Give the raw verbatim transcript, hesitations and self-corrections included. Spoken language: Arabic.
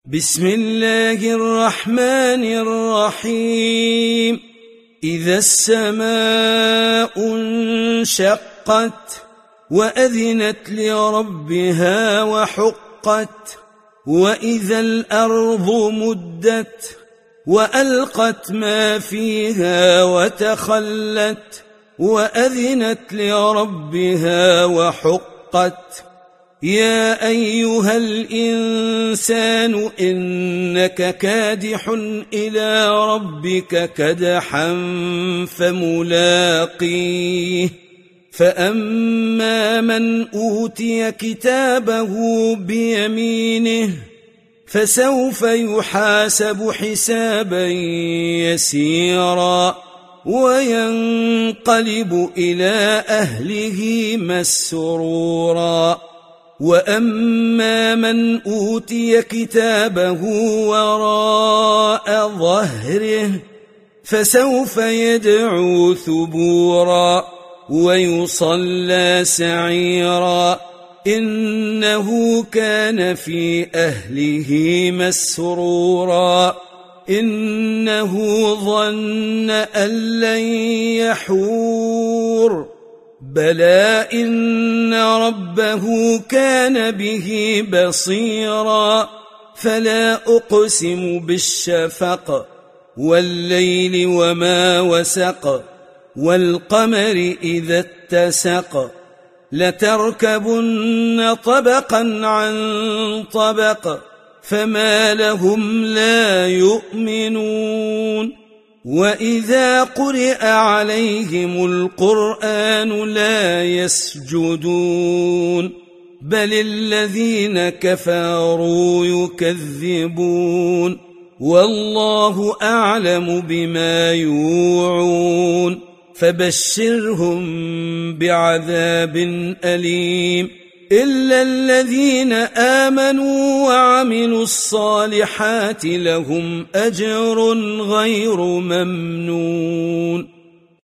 بسم الله الرحمن الرحيم إذا السماء انشقت وأذنت لربها وحقت وإذا الأرض مدت وألقت ما فيها وتخلت وأذنت لربها وحقت يا أيها الإنسان إنك كادح إلى ربك كدحا فملاقيه فأما من أوتي كتابه بيمينه فسوف يحاسب حسابا يسيرا وينقلب إلى أهله مسرورا وأما من أوتي كتابه وراء ظهره فسوف يدعو ثبورا ويصلى سعيرا إنه كان في أهله مسرورا إنه ظن أن لن يحور بلى إن ربه كان به بصيرا فلا أقسم بالشفق والليل وما وسق والقمر إذا اتسق لتركبن طبقا عن طبق فما لهم لا يؤمنون وإذا قرئ عليهم القرآن لا يسجدون بل الذين كفروا يكذبون والله أعلم بما يوعون فبشرهم بعذاب أليم إلا الذين آمنوا وعملوا الصالحات لهم أجر غير ممنون.